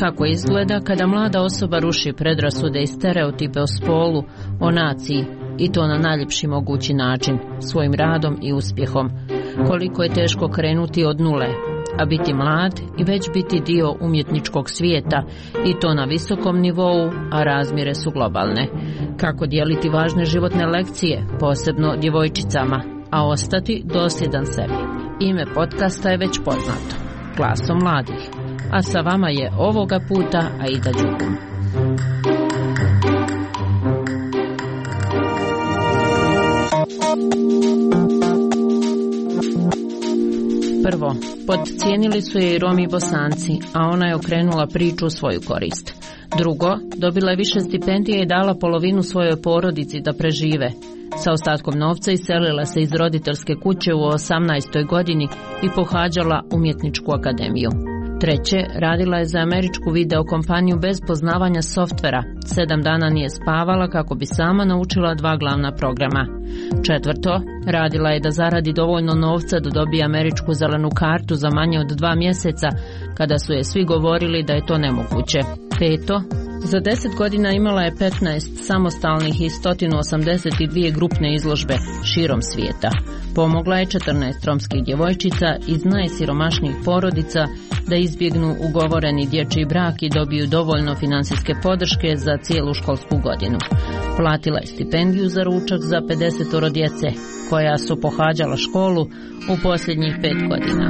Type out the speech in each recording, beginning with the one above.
Kako izgleda kada mlada osoba ruši predrasude i stereotipe o spolu, o naciji, i to na najljepši mogući način, svojim radom i uspjehom. Koliko je teško krenuti od nule, a biti mlad i već biti dio umjetničkog svijeta, i to na visokom nivou, a razmjere su globalne. Kako dijeliti važne životne lekcije, posebno djevojčicama, a ostati dosljedan sebi. Ime podcasta je već poznato, Glasom mladih. A sa vama je ovoga puta Aida Đugum. Prvo, podcijenili su je i Romi i Bosanci, a ona je okrenula priču u svoju korist. Drugo, dobila je više stipendije i dala polovinu svojoj porodici da prežive. Sa ostatkom novca iselila se iz roditeljske kuće u 18. godini i pohađala umjetničku akademiju. Treće, radila je za američku video kompaniju bez poznavanja softvera. 7 dana nije spavala kako bi sama naučila 2 glavna programa. Četvrto, radila je da zaradi dovoljno novca da dobije američku zelenu kartu za manje od 2 mjeseca, kada su je svi govorili da je to nemoguće. Peto, za 10 godina imala je 15 samostalnih i 182 grupne izložbe širom svijeta. Pomogla je 14 romskih djevojčica iz najsiromašnijih porodica da izbjegnu ugovoreni dječji brak i dobiju dovoljno financijske podrške za cijelu školsku godinu. Platila je stipendiju za ručak za 50 djece, koja su pohađala školu u posljednjih 5 godina.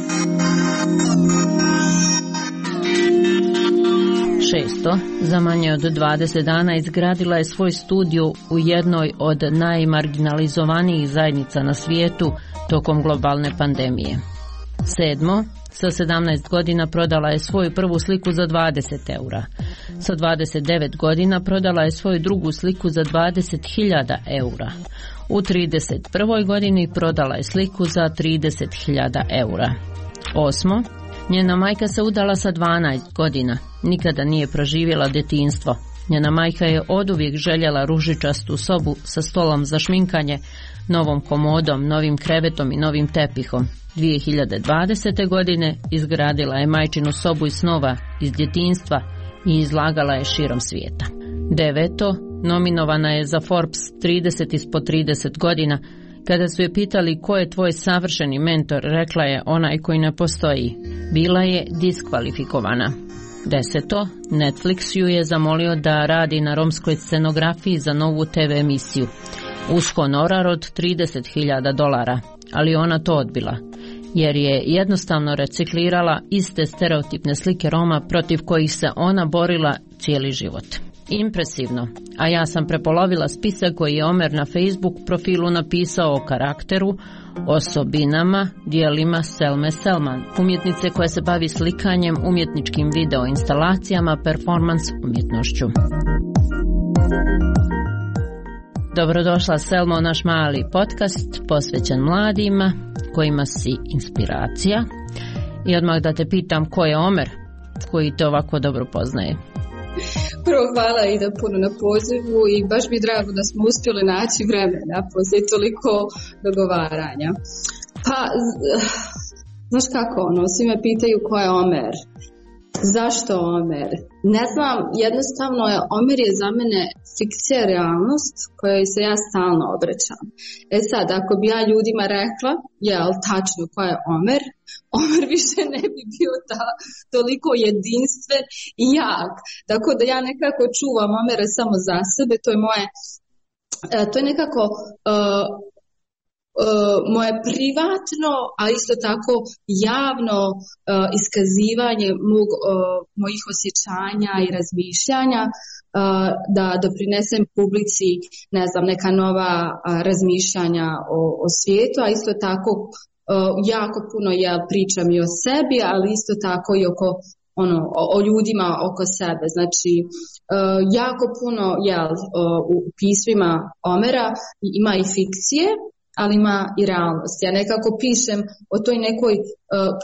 Šesto, za manje od 20 dana izgradila je svoj studio u jednoj od najmarginalizovanijih zajednica na svijetu tokom globalne pandemije. Sedmo, sa 17 godina prodala je svoju prvu sliku za 20 eura. Sa 29 godina prodala je svoju drugu sliku za 20.000 eura. U 31. godini prodala je sliku za 30.000 eura. Osmo, njena majka se udala sa 12 godina. Nikada nije proživjela djetinjstvo. Njena majka je oduvijek željela ružičastu sobu sa stolom za šminkanje, novom komodom, novim krevetom i novim tepihom. 2020. godine izgradila je majčinu sobu iz snova, iz djetinjstva i izlagala je širom svijeta. Deveto, nominovana je za Forbes 30 ispod 30 godina. Kada su je pitali ko je tvoj savršeni mentor, rekla je onaj koji ne postoji. Bila je diskvalifikovana. Deseto, Netflix ju je zamolio da radi na romskoj scenografiji za novu TV emisiju. Uz honorar od $30.000, ali ona to odbila, jer je jednostavno reciklirala iste stereotipne slike Roma protiv kojih se ona borila cijeli život. Impresivno, a ja sam prepolovila spisak koji je Omer na Facebook profilu napisao o karakteru, osobinama, dijelima Selme Selman, umjetnice koja se bavi slikanjem, umjetničkim video instalacijama, performans umjetnošću. Dobrodošla Selmo u naš mali podcast posvećen mladima kojima si inspiracija. I odmah da te pitam, ko je Omer koji te ovako dobro poznaje? Prvo hvala Ida puno na pozivu i baš mi drago da smo uspjeli naći vremena poslije toliko dogovaranja. Pa, znaš kako svi me pitaju ko je Omer, zašto Omer? Ne znam, jednostavno Omer je za mene fikcija, realnost kojoj se ja stalno obraćam. Sad, ako bi ja ljudima rekla, tačno ko je Omer, Omer više ne bi bio toliko jedinstven i jak. Tako da ja nekako čuvam Omera samo za sebe, to je nekako moje privatno, a isto tako javno iskazivanje mojih osjećanja i razmišljanja, da doprinesem publici, neka nova razmišljanja o svijetu, a isto tako jako puno pričam i o sebi, ali isto tako i o ljudima oko sebe. Znači, jako puno u pismima Omera ima i fikcije, ali ima i realnost. Ja nekako pišem o toj nekoj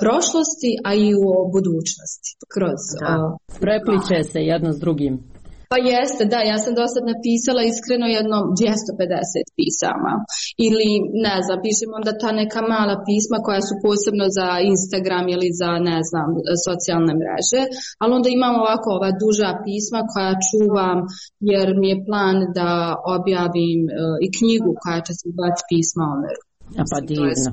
prošlosti, a i o budućnosti. Prepliče se jedno s drugim. Pa jeste, da, ja sam do sad napisala iskreno jedno 250 pisama. Ili, ne znam, pišem onda ta neka mala pisma koja su posebno za Instagram ili za, ne znam, socijalne mreže. Ali onda imam ovako ova duža pisma koja čuvam jer mi je plan da objavim i knjigu koja će se zvati Pisma Omeru. A pa divno.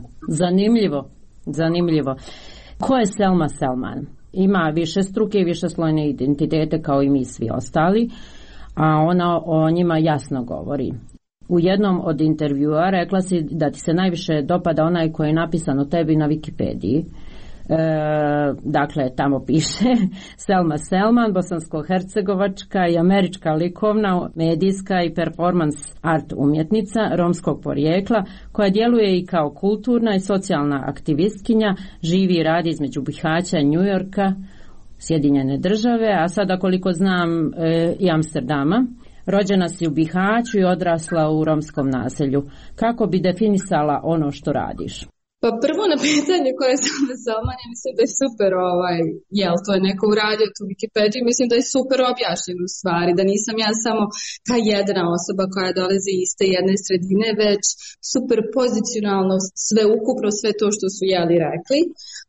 Zanimljivo. Ko je Selma Selman? Ima višestruke i višeslojne identitete kao i mi svi ostali, a ona o njima jasno govori. U jednom od intervjua rekla si da ti se najviše dopada onaj koji je napisan o tebi na Wikipediji. Dakle, tamo piše Selma Selman, bosansko-hercegovačka i američka likovna, medijska i performans art umjetnica romskog porijekla koja djeluje i kao kulturna i socijalna aktivistkinja, živi i radi između Bihaća i New Yorka, Sjedinjene države, a sada koliko znam i Amsterdama. Rođena si u Bihaću i odrasla u romskom naselju. Kako bi definisala ono što radiš? Pa prvo na pitanje koje sam Selman, ja mislim da je super to je neko uradio tu Wikipediju, mislim da je super objašnjeno u stvari, da nisam ja samo ta jedna osoba koja dolazi iz te jedne sredine, već super pozicionalno sve ukupno, sve to što su rekli.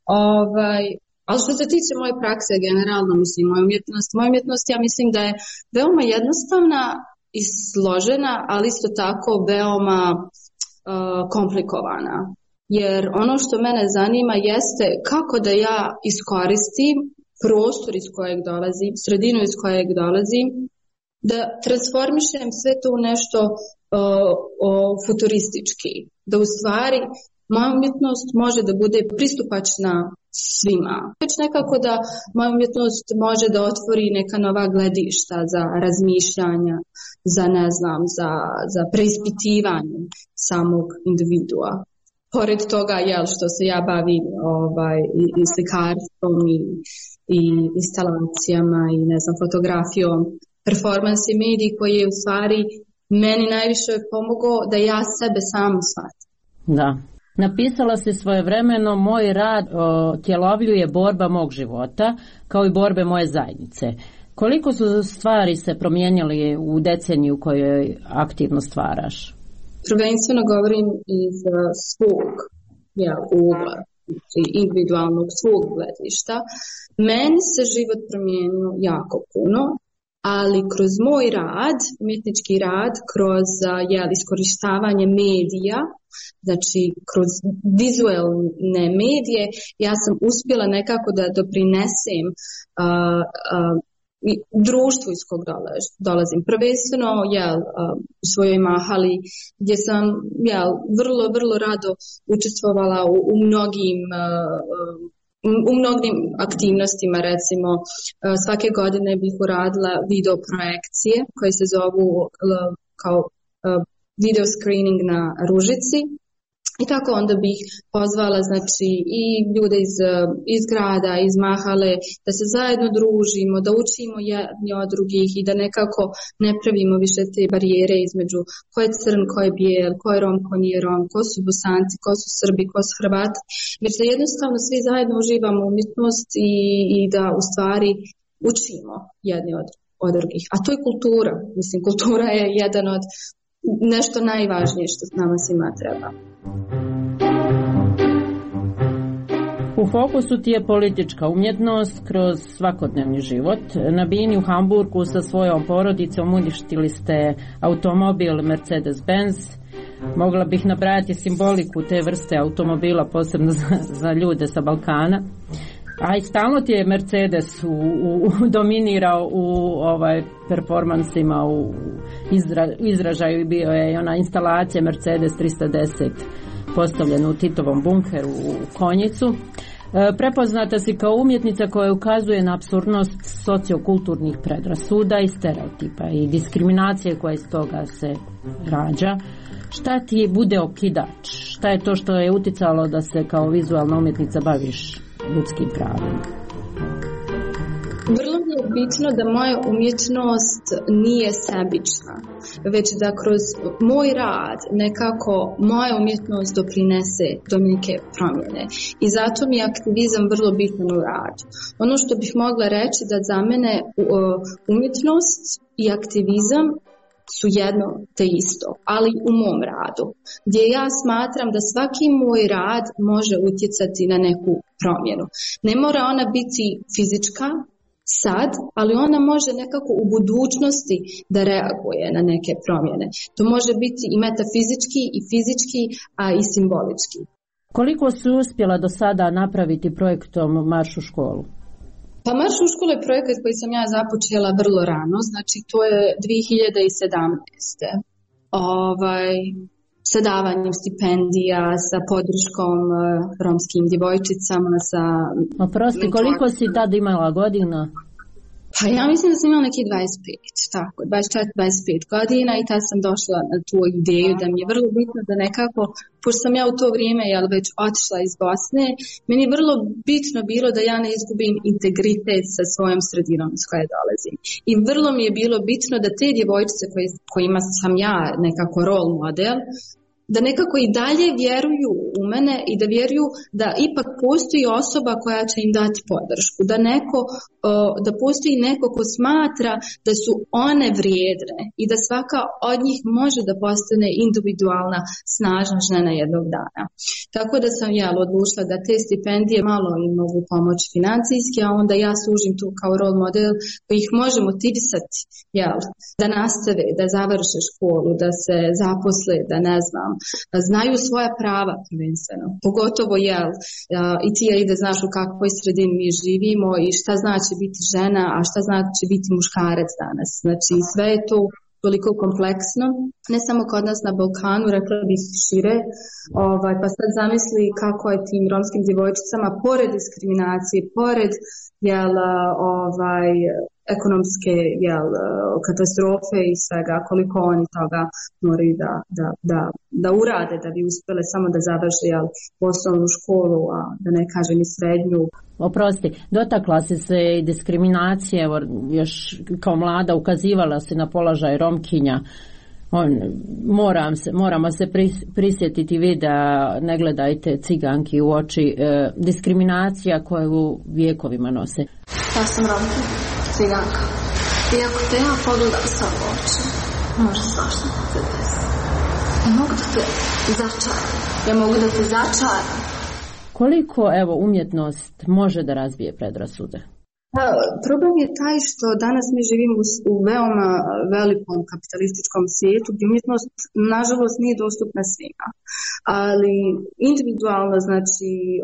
Ali što se tiče moje prakse generalno, mislim, moja umjetnost, ja mislim da je veoma jednostavna i složena, ali isto tako veoma komplikovana. Jer ono što mene zanima jeste kako da ja iskoristim prostor iz kojeg dolazim, sredinu iz kojeg dolazim, da transformišem sve to u nešto futuristički. Da u stvari moja umjetnost može da bude pristupačna svima. Već nekako da moja umjetnost može da otvori neka nova gledišta za razmišljanja, za preispitivanje samog individua. Pored toga, što se ja bavim i slikarstvom i instalacijama i fotografijom, performans i medij koji je u stvari meni najviše pomogao da ja sebe sam shvatim. Da. Napisala si svojevremeno, moj rad otjelovljuje borba mog života kao i borbe moje zajednice. Koliko su stvari se promijenili u deceniju u kojoj aktivno stvaraš? Prvenstveno govorim iz svog ugla, individualnog svog gledišta. Meni se život promijenio jako puno, ali kroz moj rad, umjetnički rad, kroz iskorištavanje medija, znači kroz vizualne medije, ja sam uspjela nekako da doprinesem društvu iz kog dolazim. Prvenstveno u svojoj mahali gdje sam vrlo, vrlo rado učestvovala u mnogim aktivnostima, recimo svake godine bih uradila video projekcije koje se zovu kao video screening na Ružici. I tako onda bih pozvala i ljude iz grada, iz mahale, da se zajedno družimo, da učimo jedni od drugih i da nekako ne pravimo više te barijere između ko je crn, ko je bijel, ko je rom, ko nije rom, ko su Bosanci, ko su Srbi, ko su Hrvati. Već da jednostavno svi zajedno uživamo umjetnost i da u stvari učimo jedni od drugih. A to je kultura. Mislim, kultura je jedan od nešto najvažnije što nama svima treba. U fokusu ti je politička umjetnost kroz svakodnevni život. Na bini u Hamburgu sa svojom porodicom uništili ste automobil Mercedes-Benz. Mogla bih nabrajati simboliku te vrste automobila, posebno za ljude sa Balkana. A i stalno ti je Mercedes dominirao u performansima, u izražaju. Bio je ona instalacija Mercedes 310 postavljena u Titovom bunkeru u Konjicu. Prepoznata si kao umjetnica koja ukazuje na apsurdnost sociokulturnih predrasuda i stereotipa i diskriminacije koja iz toga se rađa. Šta ti bude okidač? Šta je to što je uticalo da se kao vizualna umjetnica baviš ljudskim pravima? Vrlo mi je bitno da moja umjetnost nije sebična, već da kroz moj rad nekako moja umjetnost doprinese do neke promjene. I zato mi je aktivizam vrlo bitan u radu. Ono što bih mogla reći da za mene umjetnost i aktivizam su jedno te isto, ali u mom radu, gdje ja smatram da svaki moj rad može utjecati na neku promjenu. Ne mora ona biti fizička sad, ali ona može nekako u budućnosti da reaguje na neke promjene. To može biti i metafizički i fizički, a i simbolički. Koliko si uspjela do sada napraviti projektom Marš u školu? Pa Marš u školu je projekat koji sam ja započela vrlo rano, znači to je 2017. Sa davanjem stipendija, sa podrškom romskim djevojčicama, sa... Oprosti, koliko si tad imala godina? Pa ja mislim da sam imala neki 25, tako, 24-25 godina i tad sam došla na tu ideju da mi je vrlo bitno da nekako, pošto sam ja u to vrijeme već otišla iz Bosne, meni je vrlo bitno bilo da ja ne izgubim integritet sa svojom sredinom iz koje dolazim. I vrlo mi je bilo bitno da te djevojčice kojima sam ja nekako role model, da nekako i dalje vjeruju u mene i da vjeruju da ipak postoji osoba koja će im dati podršku, da postoji neko ko smatra da su one vrijedne i da svaka od njih može da postane individualna, snažna žena jednog dana. Tako da sam odlučila da te stipendije malo im mogu pomoći financijski, a onda ja služim tu kao role model koji ih može motivisati da nastave, da završe školu, da se zaposle, da ne znam, znaju svoja prava prvenstveno. Pogotovo i ti da znaš u kakvoj sredini mi živimo i šta znači biti žena, a šta znači biti muškarac danas. Znači sve je to toliko kompleksno, ne samo kod nas na Balkanu, rekla bih šire, pa sad zamisli kako je tim romskim djevojčicama pored diskriminacije, pored ekonomske katastrofe i svega, koliko oni toga moraju da urade da bi uspjele samo da završe osnovnu školu, a da ne kažem i srednju. Oprosti, dotakla si se i diskriminacije, još kao mlada ukazivala si na položaj Romkinja. Moramo se prisjetiti videa Ne gledajte ciganki u oči, diskriminacija koju vjekovima nose. Ja sam Romkinja, ciganka. I ako te ja pogledam sa u oči, može svašta da se desi. Ja mogu da te začaram. Ja mogu da te začaram. Koliko, umjetnost može da razbije predrasude? Problem je taj što danas mi živimo u veoma velikom kapitalističkom svijetu gdje umjetnost nažalost nije dostupna svima. Ali individualno, znači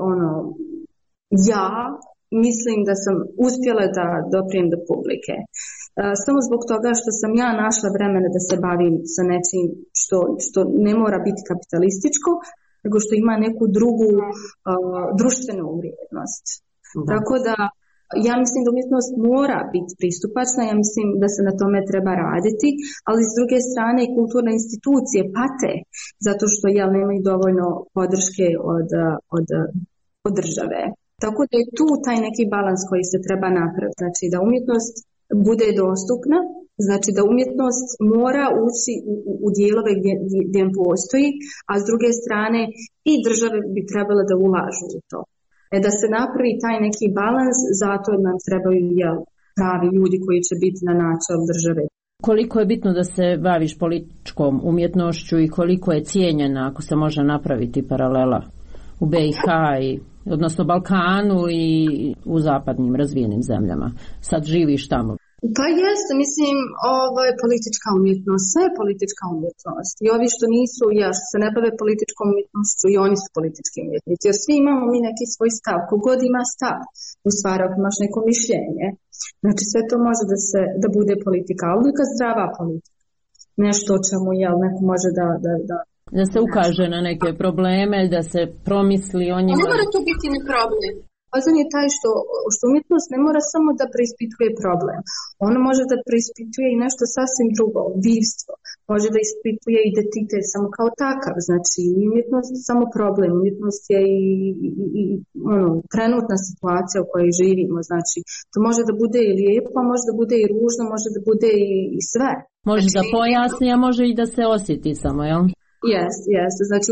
ja mislim da sam uspjela da doprijem do publike. Samo zbog toga što sam ja našla vremena da se bavim sa nečim što ne mora biti kapitalističko, nego što ima neku drugu društvenu vrijednost. Tako da ja mislim da umjetnost mora biti pristupačna, ja mislim da se na tome treba raditi, ali s druge strane i kulturne institucije pate zato što nemaju dovoljno podrške od države. Tako da je tu taj neki balans koji se treba napraviti, znači da umjetnost bude dostupna, znači da umjetnost mora ući u dijelove gdje postoji, a s druge strane i države bi trebale da ulažu u to. Da se napravi taj neki balans, zato nam trebaju pravi ljudi koji će biti na načelu države. Koliko je bitno da se baviš političkom umjetnošću i koliko je cijenjena, ako se može napraviti paralela, u BiH, odnosno Balkanu i u zapadnim razvijenim zemljama? Sad živiš tamo. Pa jeste, mislim, politička umjetnost, sve je politička umjetnost. I ovi što nisu, što se ne bave političkom umjetnošću, i oni su politički umjetnici. Jer svi imamo mi neki svoj stav, kogod ima stav, u stvari ako imaš neko mišljenje. Znači sve to može da bude politika, ali uvijek zdrava politika. Nešto o čemu neko može da se ukaže na neke probleme, da se promisli o njima. Ne mora to biti ni problem. Fazan je taj što umjetnost ne mora samo da preispituje problem. Ona može da preispituje i nešto sasvim drugo, divstvo. Može da ispituje identitet samo kao takav. Znači, umjetnost je samo problem. Umjetnost je i trenutna situacija u kojoj živimo. Znači, to može da bude i lijepo, može da bude i ružno, može da bude i sve. Može da pojasni, a može i da se osjeti samo, jel? Jeste. Znači,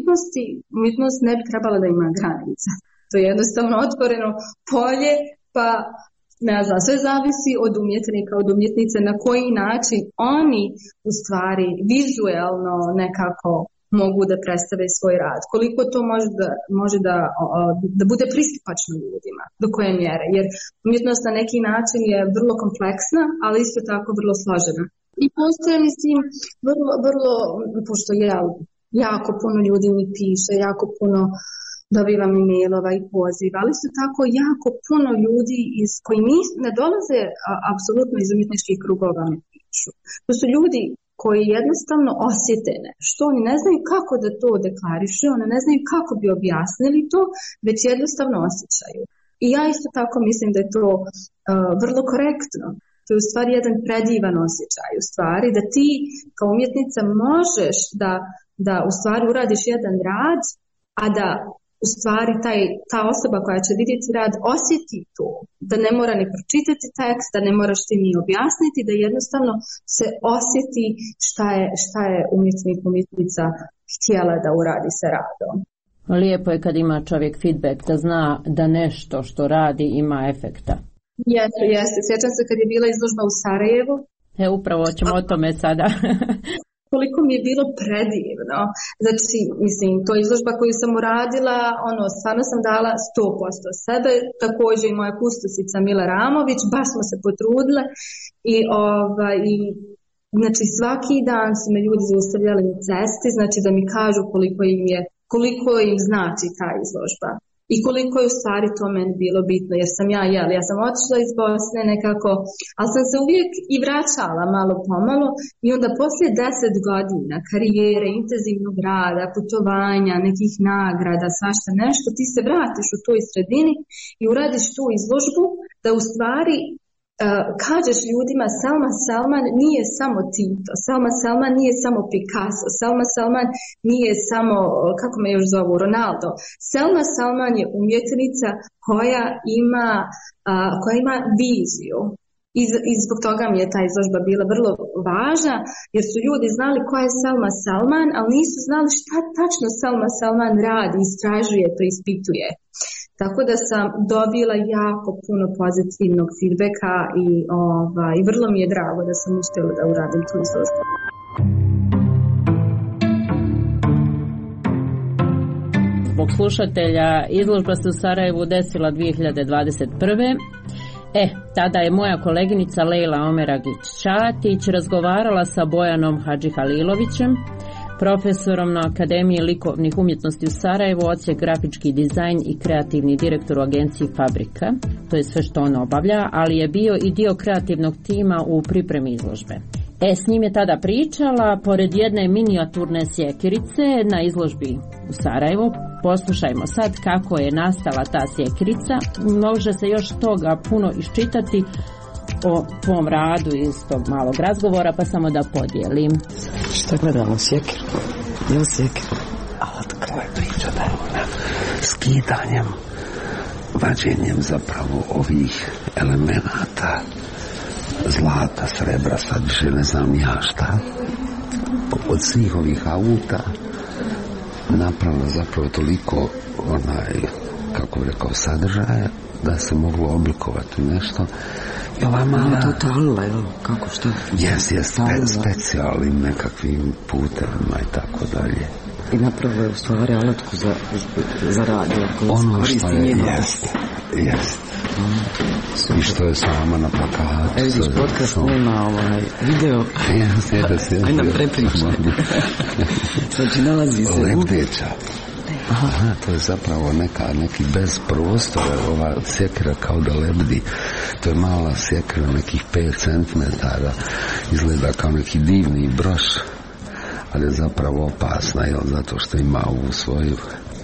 umjetnost ne bi trebala da ima granice. To je jednostavno otvoreno polje, pa ne znam, sve zavisi od umjetnika, od umjetnice, na koji način oni u stvari vizuelno nekako mogu da predstave svoj rad. Koliko to može da bude pristupačno ljudima, do koje mjere. Jer umjetnost na neki način je vrlo kompleksna, ali isto tako vrlo složena. I postoje, mislim, vrlo, pošto jako puno ljudi mi piše, jako puno dobivam e-mailova i poziva, ali isto tako jako puno ljudi koji ne dolaze apsolutno iz umjetničkih krugova mi pišu. To su ljudi koji jednostavno osjete nešto, oni ne znaju kako da to deklarišu, oni ne znaju kako bi objasnili to, već jednostavno osjećaju. I ja isto tako mislim da je to vrlo korektno. To je u stvari jedan predivan osjećaj, u stvari da ti kao umjetnica možeš da u stvari uradiš jedan rad, a da u stvari ta osoba koja će vidjeti rad osjeti to, da ne mora ni pročitati tekst, da ne moraš ti ni objasniti, da jednostavno se osjeti šta je umjetnica htjela da uradi sa radom. Lijepo je kad ima čovjek feedback, da zna da nešto što radi ima efekta. Jeste. Sjećam se kad je bila izložba u Sarajevu. Upravo ćemo o tome sada. Koliko mi je bilo predivno. Znači, mislim, to je izložba koju sam uradila, stvarno sam dala 100% sebe, također i moja kustosica Mila Ramović, baš smo se potrudile i znači svaki dan su me ljudi zaustavljali na cesti, znači da mi kažu koliko im znači ta izložba. I koliko je u stvari to meni bilo bitno, jer sam ja sam otišla iz Bosne nekako, ali sam se uvijek i vraćala malo pomalo i onda poslije 10 godina karijere, intenzivnog rada, putovanja, nekih nagrada, svašta nešto, ti se vratiš u toj sredini i uradiš tu izložbu da u stvari kažeš ljudima Selma Selman nije samo Tito, Selma Selman nije samo Picasso, Selma Selman nije samo, kako me još zovu, Ronaldo. Selma Selman je umjetnica koja ima viziju. I zbog toga mi je ta izložba bila vrlo važna, jer su ljudi znali koja je Selma Selman, ali nisu znali šta tačno Selma Selman radi, istražuje, to ispituje. Tako da sam dobila jako puno pozitivnog feedbacka i vrlo mi je drago da sam uspjela da uradim tu izložbu. Zbog slušatelja, izložba se u Sarajevu desila 2021. Tada je moja koleginica Lejla Omeragić-Čatić razgovarala sa Bojanom Hadžihalilovićem, profesorom na Akademiji likovnih umjetnosti u Sarajevu, odsjek grafički dizajn i kreativni direktor u agenciji Fabrika. To je sve što on obavlja, ali je bio i dio kreativnog tima u pripremi izložbe. S njim je tada pričala pored jedne minijaturne sjekirice na izložbi u Sarajevu. Poslušajmo sad kako je nastala ta sjekirica. Može se još toga puno iščitati o tvom radu iz tog malog razgovora, pa samo da podijelim. Šta gledamo, sjekiru? Je li sjekiru? A otkako je priča da je ona skidanjem, vađenjem zapravo ovih elemenata, zlata, srebra, sad više ne znam ja šta, od svih ovih auta napravila zapravo toliko kako bi rekao, sadržaja da se moglo oblikovati nešto. I ova mala... To talila, jel? Kako, šta? Jes, specijalnim nekakvim putevima i tako dalje. I napravila je u stvari alatku za radio. Ono što je, jest. I što je sama na plakatu. Evo vidiš, podcast nema video. Aj nam prepričaj. Znači, nalazi se... Lebdeća. Aha, to je zapravo neki bez prostora, ova sjekira kao da lebdi. To je mala sjekira, nekih 5 centimetara, izgleda kao neki divni broš, ali je zapravo opasna, zato što ima ovu svoju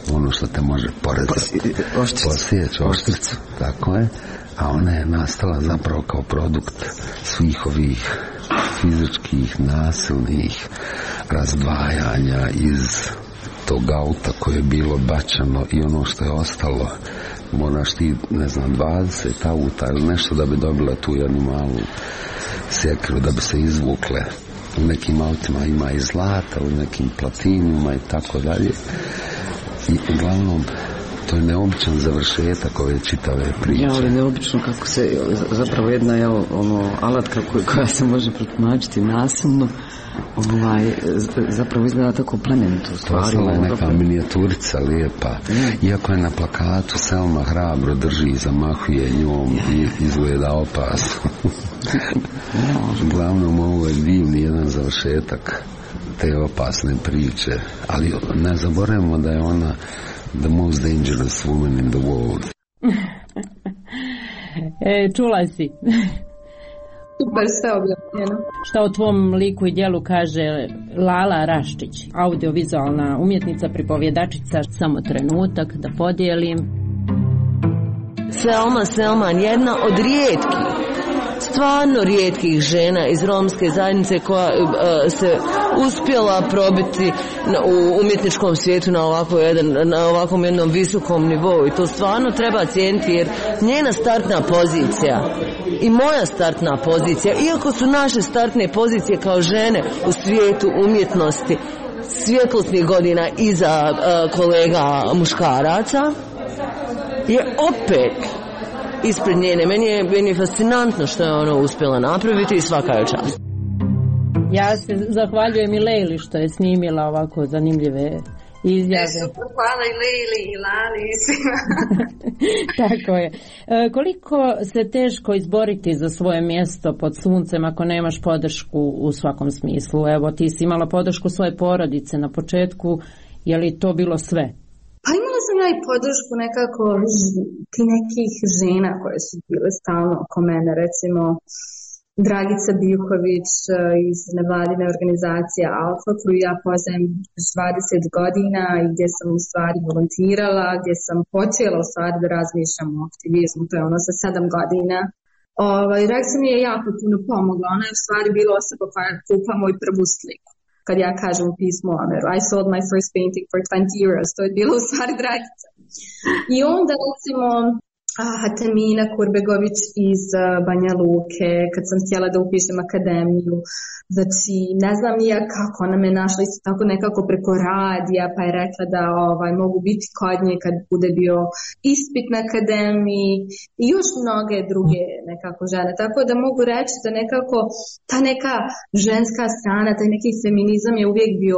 ono što te može porezati, posjeći oštricu, tako je, a ona je nastala zapravo kao produkt svih ovih fizičkih, nasilnih razdvajanja iz tog auta koje je bilo bačano i ono što je ostalo. Moraš ti, 20 auta ili nešto da bi dobila tu jednu malu sjekiru, da bi se izvukle. U nekim autima ima i zlata, u nekim platinima i tako dalje. I uglavnom, to je neobičan završetak ove čitave priče. Ja, ali neobično kako se, zapravo jedna je alatka koja se može protumačiti nasilno, zapravo izgleda tako plemenito. Postala je neka minijaturica lijepa. Iako je na plakatu Selma hrabro drži i zamahuje njom i izgleda opasno. Uglavnom, ovo je divni jedan završetak te opasne priče. Ali ne zaboravimo da je ona the most dangerous woman in the world. Čula si. Super, sve objavljeno. Šta o tvom liku i djelu kaže Lala Raščić, audiovizualna umjetnica, pripovjedačica? Samo trenutak da podijelim. Selman, jedna od stvarno rijetkih žena iz romske zajednice koja se uspjela probiti u umjetničkom svijetu na ovakvom jednom visokom nivou, i to stvarno treba cijeniti, jer njena startna pozicija i moja startna pozicija, iako su naše startne pozicije kao žene u svijetu umjetnosti svjetlosnih godina iza kolega muškaraca, je opet ispred njene. Meni je fascinantno što je ona uspjela napraviti i svaka je čast. Ja se zahvaljujem i Lejli što je snimila ovako zanimljive izjave. Super, hvala i Lejli i Lali i svima. Tako je. Koliko se teško izboriti za svoje mjesto pod suncem ako nemaš podršku u svakom smislu? Evo, ti si imala podršku svoje porodice na početku, je li to bilo sve? Pa imala sam ja i podršku nekako ti nekih žena koje su bile stalno oko mene, recimo Dragica Bilković iz nevladine organizacije Alfa, koju ja poznajem 20 godina i gdje sam u stvari volontirala, gdje sam počela u stvari da razmišljam o aktivizmu, to je ono sa 7 godina. Dragica mi je jako puno pomogla, ona je u stvari bila osoba koja kupa moj prvu sliku. Kad ja kažem u pismu, I sold my first painting for 20 euros, to je bilo u stvari Dragica. I onda recimo Tamina Kurbegović iz Banja Luke, kad sam htjela da upišem akademiju, znači ne znam ja kako, ona me našla isto tako nekako preko radija, pa je rekla da mogu biti kod nje kad bude bio ispit na akademiji i još mnoge druge nekako žene, tako da mogu reći da nekako ta neka ženska strana, taj neki feminizam je uvijek bio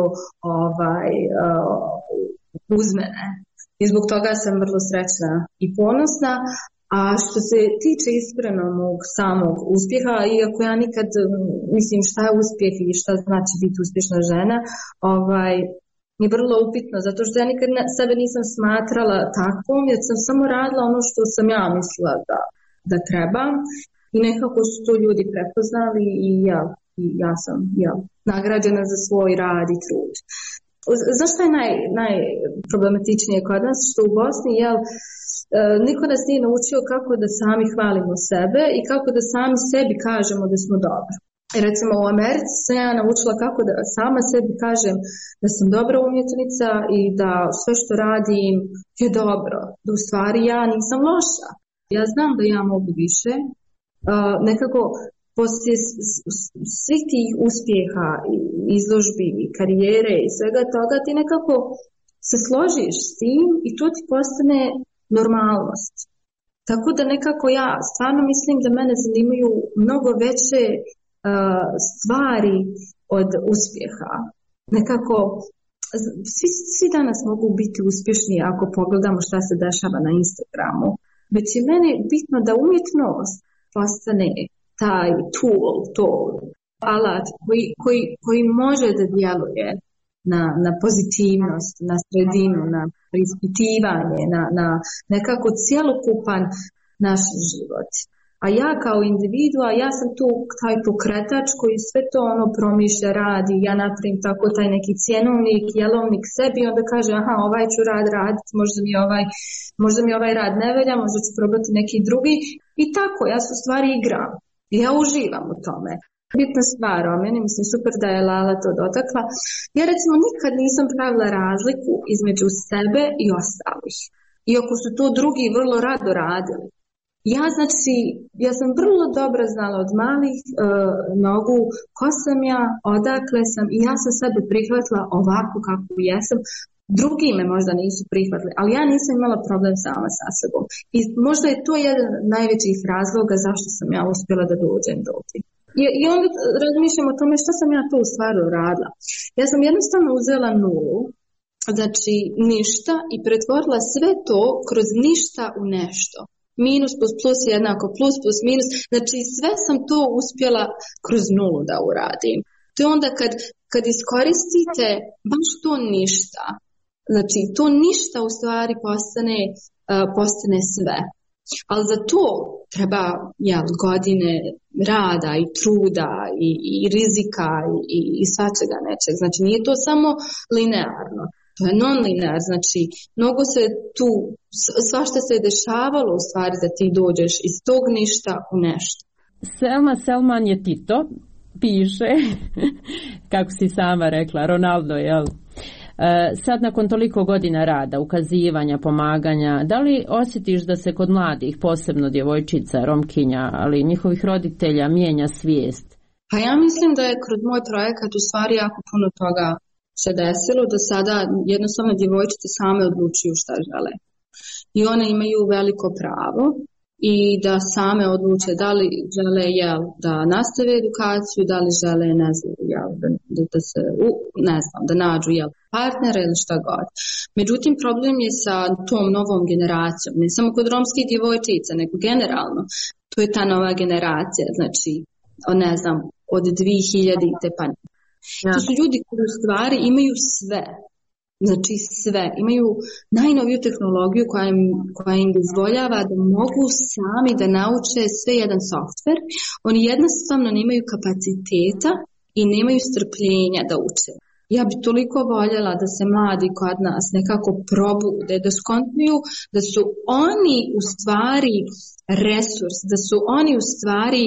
uz mene. I zbog toga sam vrlo srećna i ponosna. A što se tiče iskreno mog samog uspjeha, iako ja nikad, mislim šta je uspjeh i šta znači biti uspješna žena, je vrlo upitno, zato što ja nikad sebe nisam smatrala takvom, jer sam samo radila ono što sam ja mislila da trebam i nekako su to ljudi prepoznali i ja sam nagrađena za svoj rad i trud. Zašto je najproblematičnije kod nas? Što u Bosni, niko nas nije naučio kako da sami hvalimo sebe i kako da sami sebi kažemo da smo dobri. Recimo u Americi sam ja naučila kako da sama sebi kažem da sam dobra umjetnica i da sve što radim je dobro, da u stvari ja nisam loša. Ja znam da ja mogu više, nekako poslije svih tih uspjeha, izložbi, karijere i svega toga ti nekako se složiš s tim i to ti postane normalnost. Tako da nekako ja stvarno mislim da mene zanimaju mnogo veće stvari od uspjeha. Nekako svi danas mogu biti uspješni ako pogledamo šta se dešava na Instagramu. Već je meni bitno da umjetnost postane taj tool, alat koji može da djeluje na pozitivnost, na sredinu, na preispitivanje, na nekako cjelokupan naš život. A ja kao individua, ja sam tu taj pokretač koji sve to promišlja, radi, ja napravim tako taj neki cjenovnik, jelovnik sebi i onda kaže aha, ovaj ću raditi, možda mi ovaj rad ne velja, možda ću probati neki drugi i tako, ja se u stvari igram i ja uživam u tome. Bitna stvar o meni, mislim super da je Lala to dotakla. Ja recimo nikad nisam pravila razliku između sebe i ostalih. Iako su to drugi vrlo rado radili. Ja sam vrlo dobro znala od malih nogu ko sam ja, odakle sam i ja sam sebe prihvatila ovako kako jesam. Drugi me možda nisu prihvatili, ali ja nisam imala problem sama sa sobom. I možda je to jedan od najvećih razloga zašto sam ja uspjela da dođem do ovdje. I onda razmišljam o tome što sam ja to u stvari radila. Ja sam jednostavno uzela nulu, znači ništa i pretvorila sve to kroz ništa u nešto. Minus plus plus jednako plus plus minus, znači sve sam to uspjela kroz nulu da uradim. To je onda kad iskoristite baš to ništa, znači to ništa u stvari postane sve. Ali za to treba godine rada i truda i rizika i svačega nečeg. Znači nije to samo linearno, to je non-linear. Znači mnogo se tu, svašta se je dešavalo u stvari da ti dođeš iz tog ništa u nešto. Selma Selman je Tito, piše, kako si sama rekla, Ronaldo, jel? Sad nakon toliko godina rada, ukazivanja, pomaganja, da li osjetiš da se kod mladih, posebno djevojčica, romkinja, ali njihovih roditelja mijenja svijest? Pa ja mislim da je kroz moj projekat u stvari jako puno toga se desilo, da sada jednostavno djevojčice same odlučuju šta žele. I one imaju veliko pravo i da same odluče da li žele da nastave edukaciju, da li žele da nađu partnera ili šta god. Međutim, problem je sa tom novom generacijom, ne samo kod romskih djevojčica, nego generalno. To je ta nova generacija, znači, od 2000-te pa ne. To su ljudi koji u stvari imaju sve. Znači sve. Imaju najnoviju tehnologiju koja im dozvoljava da mogu sami da nauče sve jedan softver. Oni jednostavno nemaju kapaciteta i nemaju strpljenja da uče. Ja bi toliko voljela da se mladi kod nas nekako probude, da skontnuju da su oni u stvari resurs, da su oni u stvari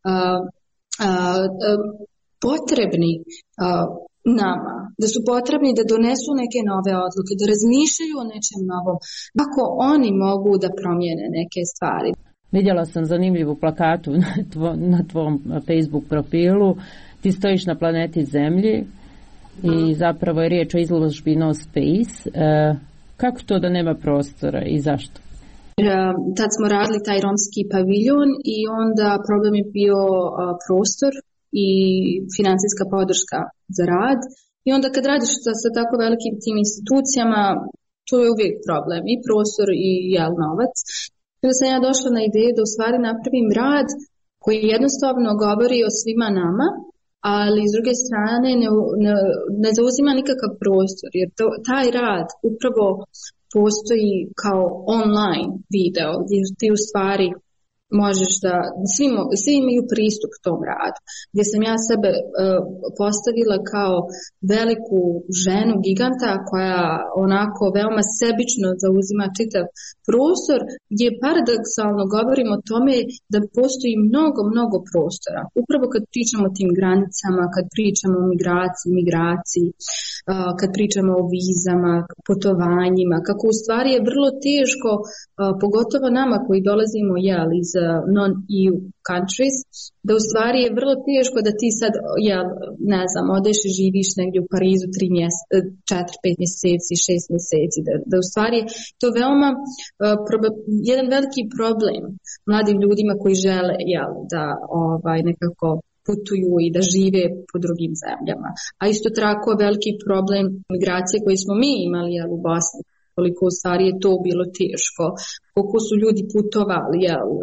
potrebni nama, da su potrebni da donesu neke nove odluke, da razmišljaju o nečem novom, kako oni mogu da promijene neke stvari. Vidjela sam zanimljivu plakatu na tvom Facebook profilu. Ti stojiš na planeti Zemlji i zapravo je riječ o izložbi No Space. Kako to da nema prostora i zašto? Tad smo radili taj romski paviljon i onda problem je bio prostor i financijska podrška za rad. I onda kad radiš sa tako velikim tim institucijama, to je uvijek problem, i prostor i novac. Onda sam ja došla na ideju da u stvari napravim rad koji jednostavno govori o svima nama, ali s druge strane ne zauzima nikakav prostor, jer taj rad upravo postoji kao online video gdje ti u stvari možeš da svi imaju pristup tom radu, gdje sam ja sebe postavila kao veliku ženu giganta koja onako veoma sebično zauzima čitav prostor, gdje paradoksalno govorimo o tome da postoji mnogo prostora. Upravo kad pričamo o tim granicama, kad pričamo o migraciji, kad pričamo o vizama, putovanjima, kako u stvari je vrlo teško, pogotovo nama koji dolazimo iz non-EU countries, da u stvari je vrlo teško da ti sad, odeš i živiš negdje u Parizu 4-5 mjeseci, 6 mjeseci, da u stvari to veoma jedan veliki problem mladim ljudima koji žele da nekako putuju i da žive po drugim zemljama. A isto tako veliki problem migracije koji smo mi imali u Bosni, koliko u stvari je to bilo teško, koliko su ljudi putovali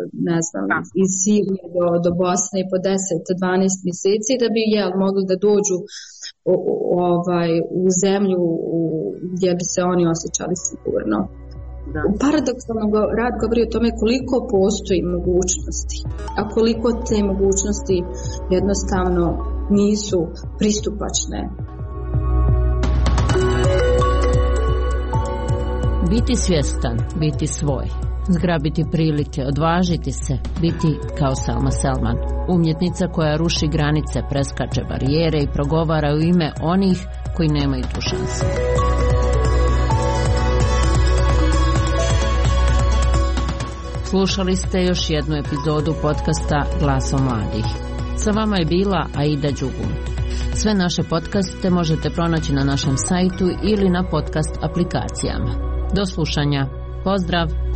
iz Sirije do Bosne po 10-12 mjeseci da bi mogli da dođu u zemlju gdje bi se oni osjećali sigurno. Paradoksalno rad govori o tome koliko postoji mogućnosti, a koliko te mogućnosti jednostavno nisu pristupačne. Biti svjestan, biti svoj, zgrabiti prilike, odvažiti se, biti kao Selma Selman, umjetnica koja ruši granice, preskače barijere i progovara u ime onih koji nemaju tu šansu. Slušali ste još jednu epizodu podcasta Glasom mladih. Sa vama je bila Aida Đugum. Sve naše podcaste možete pronaći na našem sajtu ili na podcast aplikacijama. Do slušanja. Pozdrav!